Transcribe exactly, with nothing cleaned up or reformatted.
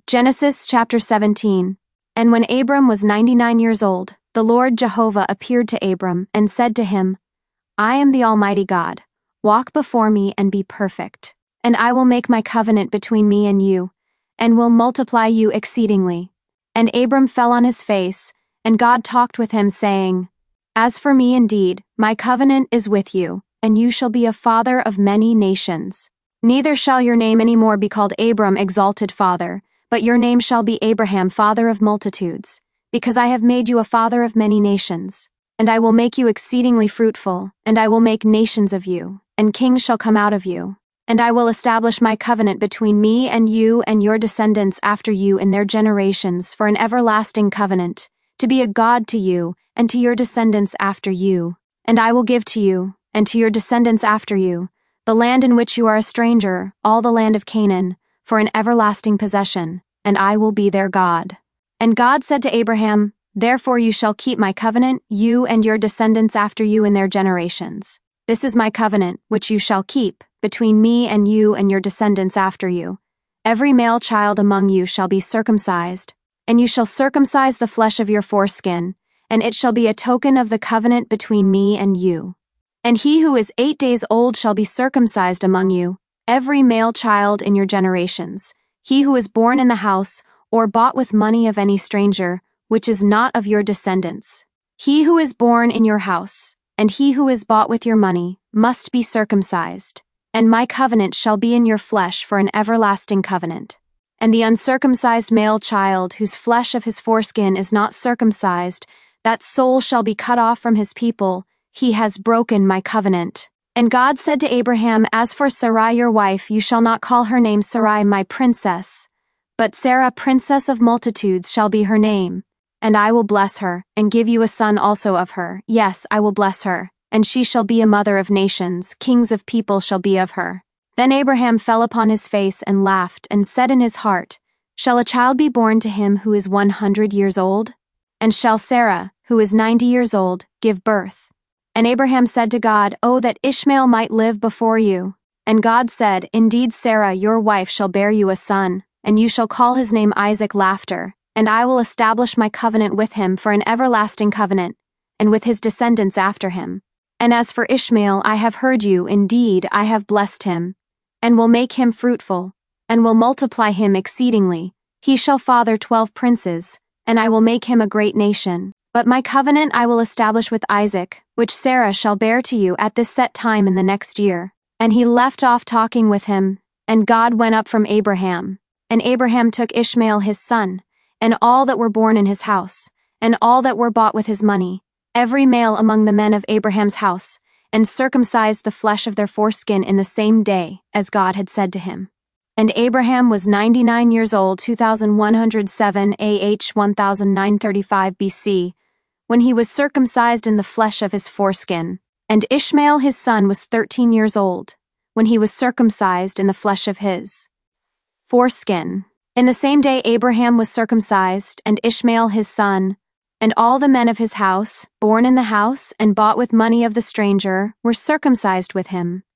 Genesis chapter seventeen. And when Abram was ninety-nine years old, the Lord Jehovah appeared to Abram and said to him, I am the Almighty God. Walk before me and be perfect, and I will make my covenant between me and you, and will multiply you exceedingly. And Abram fell on his face, and God talked with him, saying, As for me indeed, my covenant is with you, and you shall be a father of many nations. Neither shall your name any more be called Abram, exalted father, but your name shall be Abraham, father of multitudes, because I have made you a father of many nations. And I will make you exceedingly fruitful, and I will make nations of you, and kings shall come out of you. And I will establish my covenant between me and you and your descendants after you in their generations for an everlasting covenant, to be a God to you and to your descendants after you. And I will give to you, and to your descendants after you, the land in which you are a stranger, all the land of Canaan, for an everlasting possession, and I will be their God. And God said to Abraham, Therefore you shall keep my covenant, you and your descendants after you in their generations. This is my covenant, which you shall keep, between me and you and your descendants after you. Every male child among you shall be circumcised, and you shall circumcise the flesh of your foreskin, and it shall be a token of the covenant between me and you. And he who is eight days old shall be circumcised among you, every male child in your generations, he who is born in the house, or bought with money of any stranger, which is not of your descendants. He who is born in your house, and he who is bought with your money, must be circumcised. And my covenant shall be in your flesh for an everlasting covenant. And the uncircumcised male child, whose flesh of his foreskin is not circumcised, that soul shall be cut off from his people. He has broken my covenant. And God said to Abraham, As for Sarai your wife, you shall not call her name Sarai, my princess, but Sarah, princess of multitudes, shall be her name. And I will bless her, and give you a son also of her. Yes, I will bless her, and she shall be a mother of nations, kings of people shall be of her. Then Abraham fell upon his face and laughed, and said in his heart, Shall a child be born to him who is one hundred years old? And shall Sarah, who is ninety years old, give birth? And Abraham said to God, Oh, that Ishmael might live before you. And God said, Indeed, Sarah, your wife, shall bear you a son, and you shall call his name Isaac, laughter. And I will establish my covenant with him for an everlasting covenant, and with his descendants after him. And as for Ishmael, I have heard you, indeed, I have blessed him, and will make him fruitful, and will multiply him exceedingly. He shall father twelve princes, and I will make him a great nation. But my covenant I will establish with Isaac, which Sarah shall bear to you at this set time in the next year. And he left off talking with him, and God went up from Abraham. And Abraham took Ishmael his son, and all that were born in his house, and all that were bought with his money, every male among the men of Abraham's house, and circumcised the flesh of their foreskin in the same day, as God had said to him. And Abraham was ninety-nine years old, two thousand one hundred seven A H one thousand nine hundred thirty-five B C, when he was circumcised in the flesh of his foreskin. And Ishmael his son was thirteen years old, when he was circumcised in the flesh of his foreskin. In the same day Abraham was circumcised, and Ishmael his son, and all the men of his house, born in the house and bought with money of the stranger, were circumcised with him.